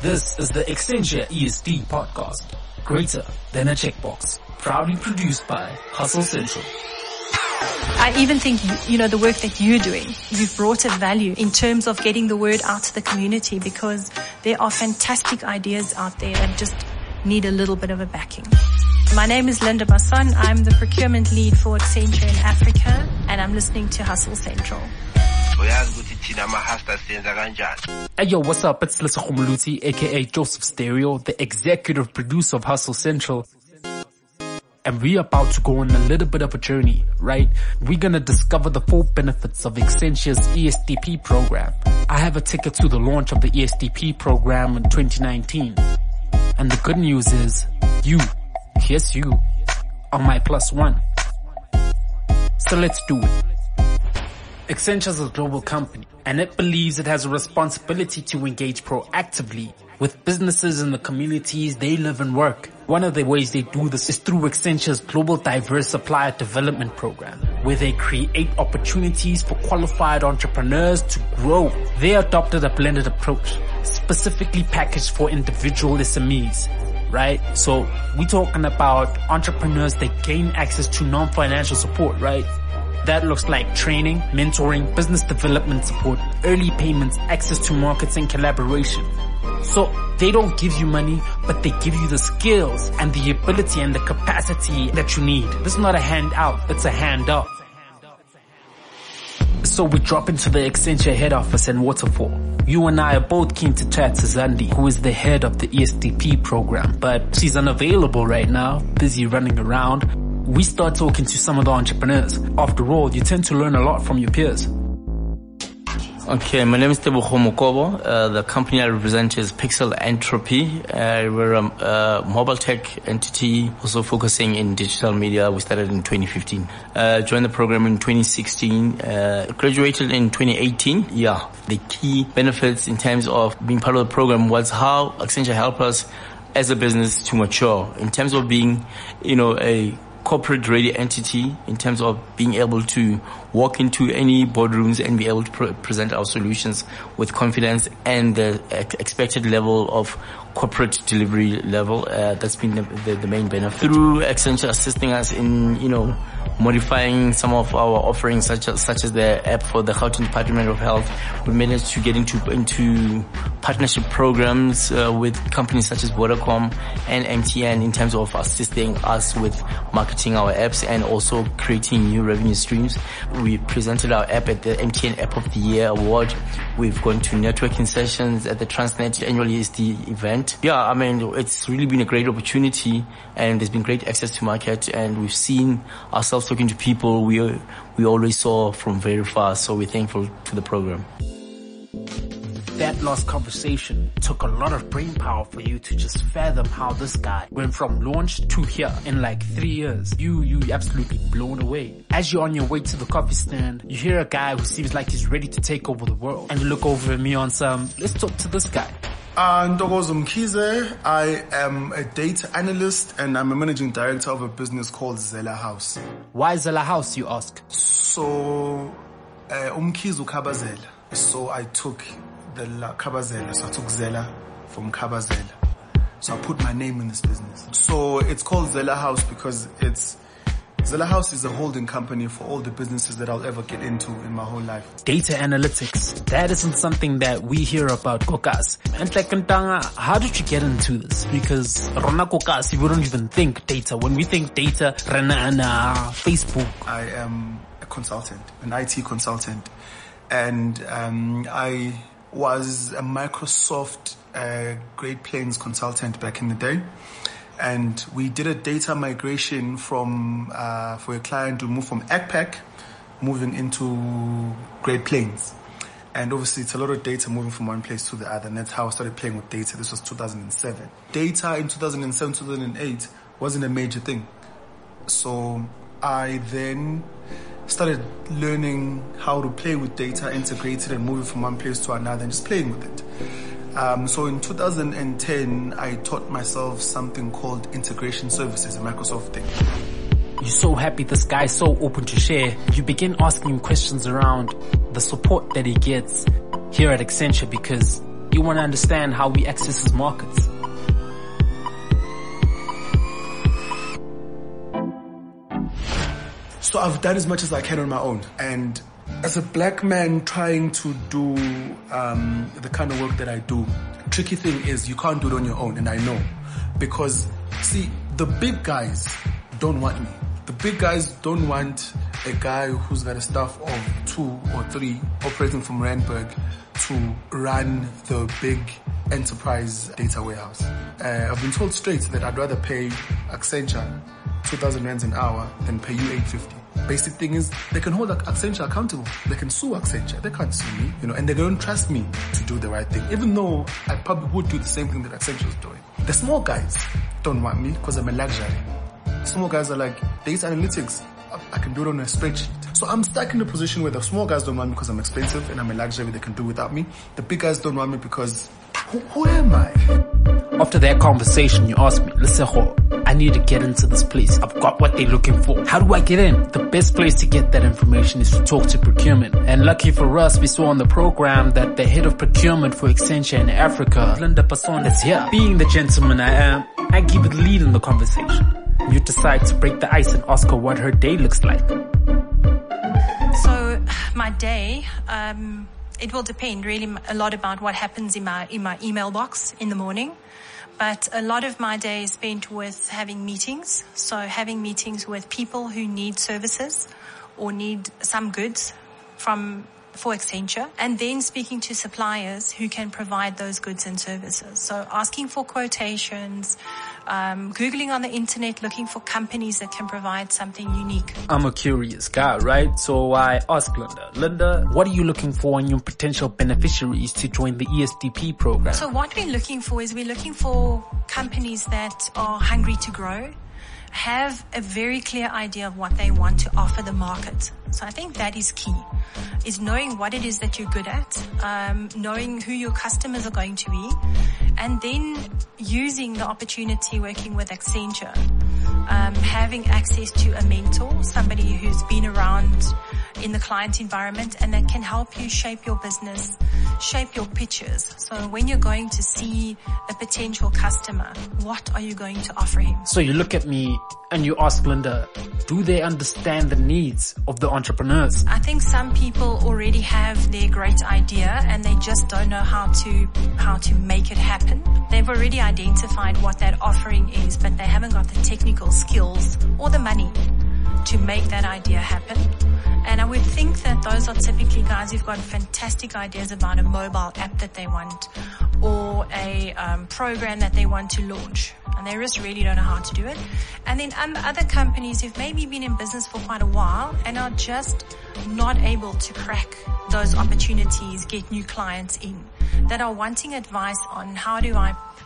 This is the Accenture ESD podcast. Greater than a checkbox. Proudly produced by Hustle Central. I even think, the work that you're doing, you've brought a value in terms of getting the word out to the community, because there are fantastic ideas out there that just need a little bit of a backing. My name is Linda Basson. I'm the procurement lead for Accenture in Africa, and I'm listening to Hustle Central. Hey yo, what's up? It's Lisa Khumuluti, aka Joseph Stereo, the executive producer of Hustle Central. And we're about to go on a little bit of a journey, right? We're gonna discover the full benefits of Accenture's ESDP program. I have a ticket to the launch of the ESDP program in 2019. And the good news is, you are my +1. So let's do it. Accenture is a global company, and it believes it has a responsibility to engage proactively with businesses in the communities they live and work. One of the ways they do this is through Accenture's Global Diverse Supplier Development Program, where they create opportunities for qualified entrepreneurs to grow. They adopted a blended approach, specifically packaged for individual SMEs. Right? So we're talking about entrepreneurs that gain access to non-financial support, right? That looks like training, mentoring, business development support, early payments, access to markets and collaboration. So they don't give you money, but they give you the skills and the ability and the capacity that you need. This is not a handout, it's a hand up. So we drop into the Accenture head office in Waterfall. You and I are both keen to chat to Zandi, who is the head of the ESDP program, but she's unavailable right now, busy running around. We start talking to some of the entrepreneurs. After all, you tend to learn a lot from your peers. Okay, my name is Tebogo Mokobo. The company I represent is Pixel Entropy. We're a mobile tech entity, also focusing in digital media. We started in 2015. Joined the program in 2016. Graduated in 2018. Yeah, the key benefits in terms of being part of the program was how Accenture helped us as a business to mature in terms of being, a corporate ready entity, in terms of being able to walk into any boardrooms and be able to present our solutions with confidence and the expected level of corporate delivery level. That's been the main benefit. Through Accenture assisting us in, modifying some of our offerings, such as the app for the Gauteng Department of Health, we managed to get into partnership programs with companies such as Vodacom and MTN in terms of assisting us with marketing our apps and also creating new revenue streams. We presented our app at the MTN App of the Year award. We've gone to networking sessions at the Transnet annual ESD event. Yeah, it's really been a great opportunity, and there's been great access to market, and we've seen ourselves talking to people we always saw from very far, so we're thankful to the program. That last conversation took a lot of brain power for you to just fathom how this guy went from launch to here in like 3 years. You absolutely blown away. As you're on your way to the coffee stand, you hear a guy who seems like he's ready to take over the world. And you look over at me on some, let's talk to this guy. Ntokozo Mkhize. I am a data analyst and I'm a managing director of a business called Zella House. Why Zella House, you ask? So, Umkhize Kabazela. So I took the Kabazela. So I took Zella from Kabazela. So I put my name in this business. So it's called Zella House because Zella House is a holding company for all the businesses that I'll ever get into in my whole life. Data analytics. That isn't something that we hear about Kokas. And like Ntanga, how did you get into this? Because Rona Kokas, we don't even think data. When we think data, Rana, Facebook. I am a consultant, an IT consultant. And I was a Microsoft Great Plains consultant back in the day. And we did a data migration from for a client to move from ACPAC, moving into Great Plains. And obviously it's a lot of data moving from one place to the other. And that's how I started playing with data. This was 2007. Data in 2007, 2008 wasn't a major thing. So I then started learning how to play with data, integrate it and move it from one place to another and just playing with it. So in 2010, I taught myself something called integration services, a Microsoft thing. You're so happy this guy's so open to share. You begin asking him questions around the support that he gets here at Accenture because You want to understand how we access these markets. So I've done as much as I can on my own. And as a black man trying to do the kind of work that I do, tricky thing is you can't do it on your own, and I know. Because, see, the big guys don't want me. The big guys don't want a guy who's got a staff of 2 or 3 operating from Randburg to run the big enterprise data warehouse. I've been told straight that I'd rather pay Accenture 2,000 rands an hour than pay you 850. Basic thing is they can hold Accenture accountable. They can sue Accenture. They can't sue me, and they don't trust me to do the right thing, even though I probably would do the same thing that Accenture is doing. The small guys don't want me because I'm a luxury. Small guys are like, data analytics, I can do it on a spreadsheet. So I'm stuck in a position where the small guys don't want me because I'm expensive and I'm a luxury, they can do without me. The big guys don't want me because who am I? After that conversation, you asked me, Lesego, I need to get into this place. I've got what they're looking for. How do I get in? The best place to get that information is to talk to procurement. And lucky for us, we saw on the program that the head of procurement for Accenture in Africa, Linda Passon, is here. Being the gentleman I am, I give it the lead in the conversation. You decide to break the ice and ask her what her day looks like. So my day, it will depend really a lot about what happens in my email box in the morning. But a lot of my day is spent with having meetings. So having meetings with people who need services or need some goods for Accenture, and then speaking to suppliers who can provide those goods and services. So asking for quotations, Googling on the internet, looking for companies that can provide something unique. I'm a curious guy, right? So I asked Linda, what are you looking for in your potential beneficiaries to join the ESDP program? So what we're looking for is we're looking for companies that are hungry to grow, have a very clear idea of what they want to offer the market. So I think that is key, is knowing what it is that you're good at, knowing who your customers are going to be, and then using the opportunity working with Accenture, having access to a mentor, somebody who's been around in the client environment and that can help you shape your business, shape your pitches. So when you're going to see a potential customer, what are you going to offer him? So you look at me and you ask Linda, do they understand the needs of the entrepreneurs? I think some people already have their great idea and they just don't know how to make it happen. They've already identified what that offering is, but they haven't got the technical skills or the money to make that idea happen. And I would think that those are typically guys who've got fantastic ideas about a mobile app that they want or a program that they want to launch. And they just really don't know how to do it. And then other companies who've maybe been in business for quite a while and are just not able to crack those opportunities, get new clients in, that are wanting advice on how do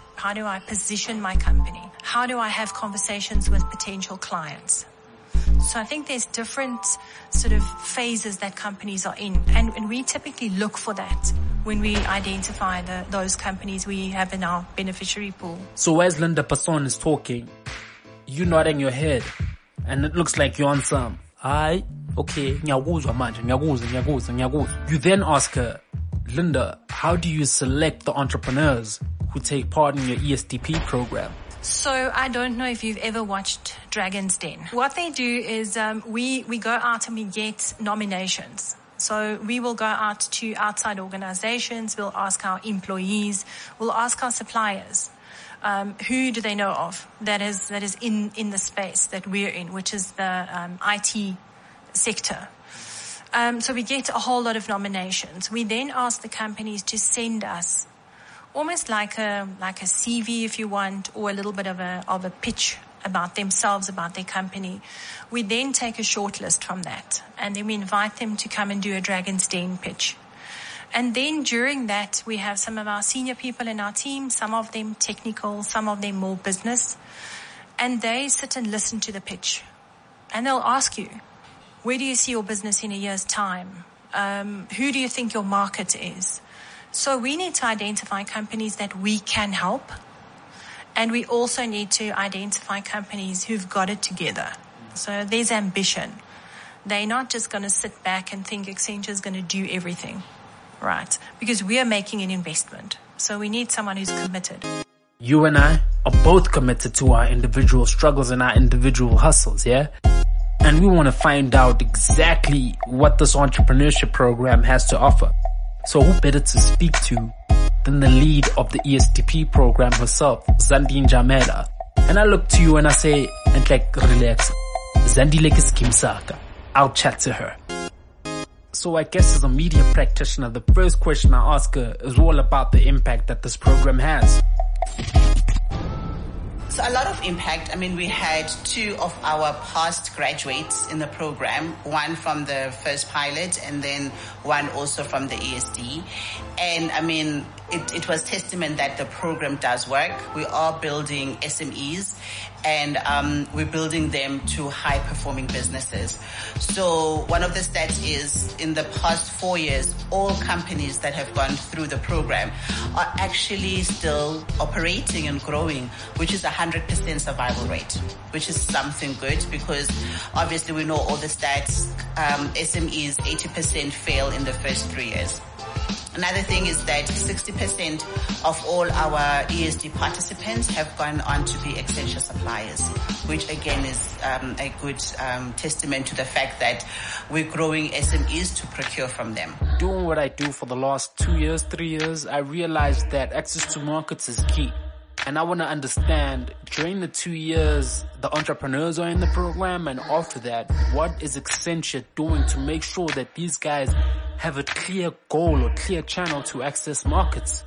I position my company? How do I have conversations with potential clients? So I think there's different sort of phases that companies are in. And we typically look for that when we identify those companies we have in our beneficiary pool. So as Linda Passon is talking, you're nodding your head. And it looks like you're on some, okay, ngiyakuzwa manje, ngiyakuzwa. You then ask her, Linda, how do you select the entrepreneurs who take part in your ESDP program? So I don't know if you've ever watched Dragon's Den. What they do is we go out and we get nominations. So we will go out to outside organizations, we'll ask our employees, we'll ask our suppliers, who do they know of that is in the space that we're in, which is the IT sector. So we get a whole lot of nominations. We then ask the companies to send us almost like a CV if you want, or a little bit of a pitch about themselves, about their company. We then take a short list from that, and then we invite them to come and do a Dragon's Den pitch. And then during that, we have some of our senior people in our team, some of them technical, some of them more business, and they sit and listen to the pitch. And they'll ask you, where do you see your business in a year's time? Who do you think your market is? So we need to identify companies that we can help. And we also need to identify companies who've got it together. So there's ambition. They're not just going to sit back and think Accenture is going to do everything, right? Because we are making an investment. So we need someone who's committed. You and I are both committed to our individual struggles and our individual hustles, yeah? And we want to find out exactly what this entrepreneurship program has to offer. So who better to speak to than the lead of the ESTP program herself, Zandi Njamela. And I look to you and I say, and like, relax. Zandi like is Kimsaka. I'll chat to her. So I guess as a media practitioner, the first question I ask her is all about the impact that this program has. So a lot of impact. I mean, we had 2 of our past graduates in the program, one from the first pilot and then one also from the ESD. And I mean, it was testament that the program does work. We are building SMEs and we're building them to high performing businesses. So one of the stats is in the past 4 years, all companies that have gone through the program are actually still operating and growing, which is 100% survival rate, which is something good because obviously we know all the stats, SMEs 80% fail in the first 3 years. Another thing is that 60% of all our ESD participants have gone on to be Accenture suppliers, which again is a good testament to the fact that we're growing SMEs to procure from them. Doing what I do for the last 2 years, 3 years, I realized that access to markets is key. And I want to understand, during the 2 years, the entrepreneurs are in the program, and after that, what is Accenture doing to make sure that these guys have a clear goal or clear channel to access markets?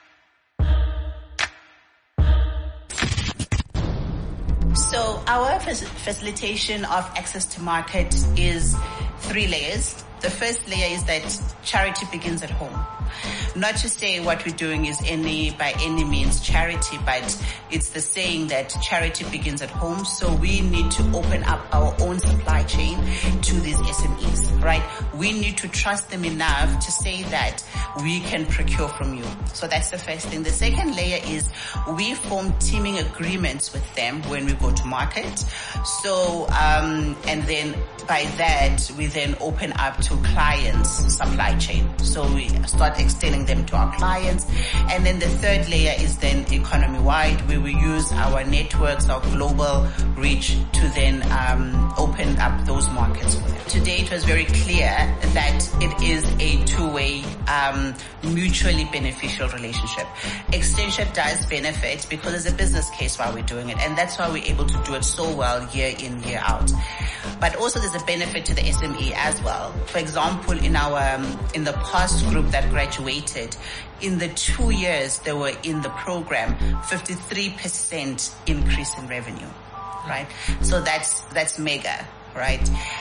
So our facilitation of access to market is 3 layers. The first layer is that charity begins at home. Not to say what we're doing is by any means charity, but it's the saying that charity begins at home. So we need to open up our own supply chain to these SMEs, right? We need to trust them enough to say that we can procure from you. So that's the first thing. The second layer is we form teaming agreements with them when we go to market. So, and then by that, we then open up to clients' supply chain. So we start extending them to our clients. And then the third layer is then economy-wide, where we use our networks, our global reach to then open up those markets for them. Today it was very clear that it is a two-way, mutually beneficial relationship. Accenture does benefit because there's a business case while we're doing it, and that's why we're able to do it so well year in, year out. But also there's a benefit to the SME as well. For example, in the past group that graduated, in the 2 years they were in the program, 53% increase in revenue, right? So that's mega, right?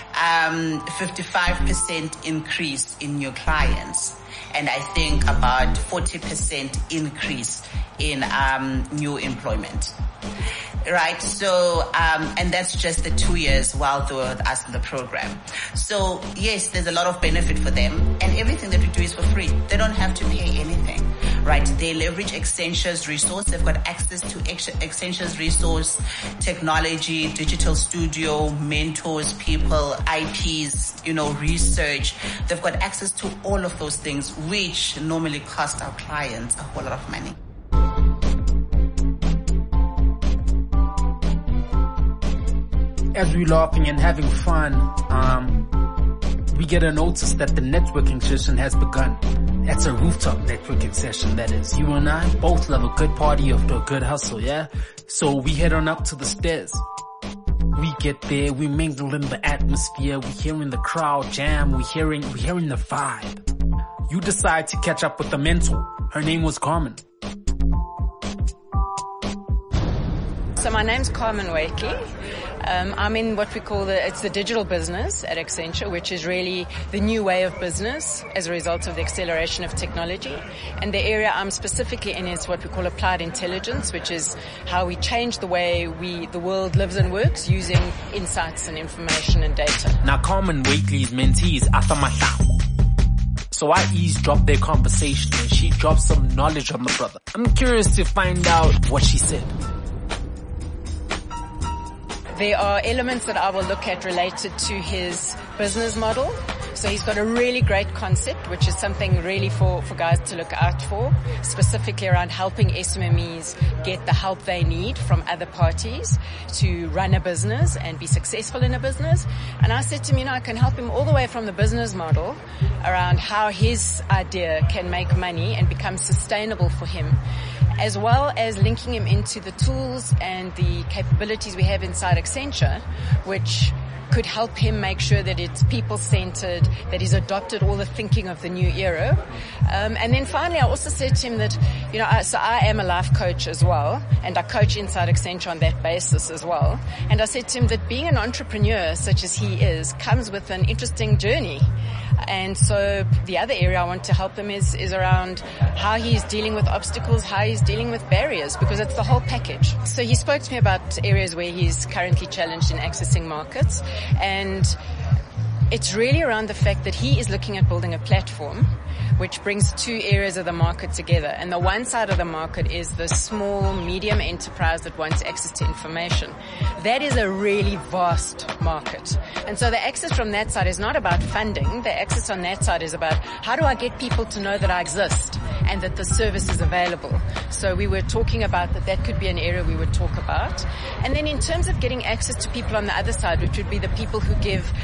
55% increase in new clients, and I think about 40% increase in new employment. Right, so, and that's just the 2 years while they were with us in the program. So, yes, there's a lot of benefit for them, and everything that we do is for free. They don't have to pay anything, right? They leverage Accenture's resource. They've got access to Accenture's resource, technology, digital studio, mentors, people, IPs, research. They've got access to all of those things, which normally cost our clients a whole lot of money. As we're laughing and having fun, we get a notice that the networking session has begun. That's a rooftop networking session, that is. You and I both love a good party after a good hustle, yeah? So we head on up to the stairs. We get there, we mingle in the atmosphere, we hearing the crowd jam, we hearing the vibe. You decide to catch up with the mentor. Her name was Carmen. So my name's Carmen Wakely. I'm in what we call it's the digital business at Accenture, which is really the new way of business as a result of the acceleration of technology. And the area I'm specifically in is what we call applied intelligence, which is how we change the way the world lives and works using insights and information and data. Now Carmen Wakely's mentee is Arthur Matau. So I eavesdropped their conversation and she dropped some knowledge on the brother. I'm curious to find out what she said. There are elements that I will look at related to his business model. So he's got a really great concept, which is something really for guys to look out for, specifically around helping SMMEs get the help they need from other parties to run a business and be successful in a business. And I said to him, I can help him all the way from the business model around how his idea can make money and become sustainable for him, as well as linking him into the tools and the capabilities we have inside Accenture, which could help him make sure that it's people-centered, that he's adopted all the thinking of the new era. And then finally, I also said to him that, so I am a life coach as well, and I coach inside Accenture on that basis as well. And I said to him that being an entrepreneur, such as he is, comes with an interesting journey. And so the other area I want to help him is around how he's dealing with obstacles, how he's dealing with barriers, because it's the whole package. So he spoke to me about areas where he's currently challenged in accessing markets, and it's really around the fact that he is looking at building a platform which brings two areas of the market together. And the one side of the market is the small, medium enterprise that wants access to information. That is a really vast market. And so the access from that side is not about funding. The access on that side is about how do I get people to know that I exist and that the service is available. So we were talking about that could be an area we would talk about. And then in terms of getting access to people on the other side, which would be the people who give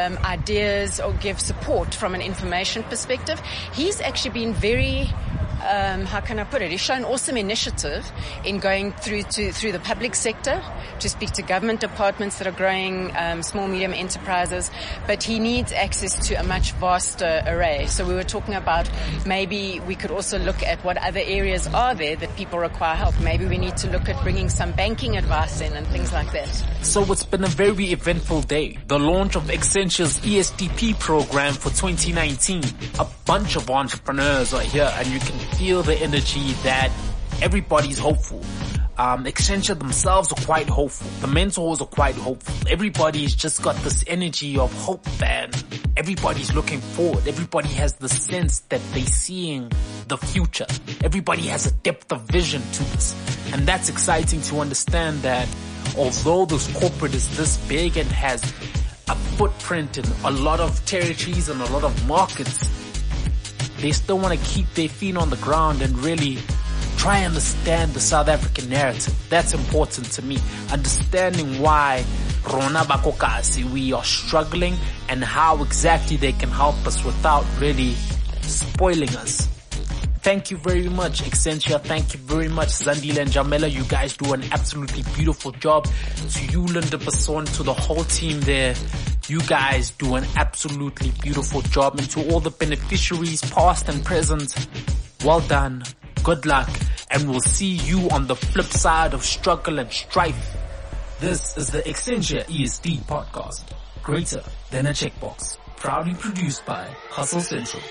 ideas or give support from an information perspective, he's actually been very, how can I put it? He's shown awesome initiative in going through the public sector to speak to government departments that are growing small, medium enterprises, but he needs access to a much vaster array. So we were talking about maybe we could also look at what other areas are there that people require help. Maybe we need to look at bringing some banking advice in and things like that. So it's been a very eventful day. The launch of Accenture's ESDP program for 2019. A bunch of entrepreneurs are here, and you can feel the energy that everybody's hopeful. Accenture themselves are quite hopeful. The mentors are quite hopeful. Everybody's just got this energy of hope, and everybody's looking forward. Everybody has the sense that they're seeing the future. Everybody has a depth of vision to this. And that's exciting to understand that although this corporate is this big and has a footprint in a lot of territories and a lot of markets, they still want to keep their feet on the ground and really try and understand the South African narrative. That's important to me. Understanding why Rona Bakokasi, we are struggling, and how exactly they can help us without really spoiling us. Thank you very much, Accenture. Thank you very much, Zandile and Jamela. You guys do an absolutely beautiful job. To you, Linda Basson, to the whole team there, you guys do an absolutely beautiful job. And to all the beneficiaries, past and present, well done. Good luck. And we'll see you on the flip side of struggle and strife. This is the Accenture ESD podcast. Greater than a checkbox. Proudly produced by Hustle Central.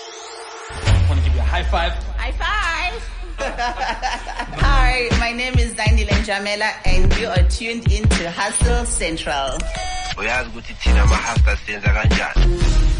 I want to give you a high five. High five. Hi, my name is Zandile Jamela, and you are tuned into Hustle Central.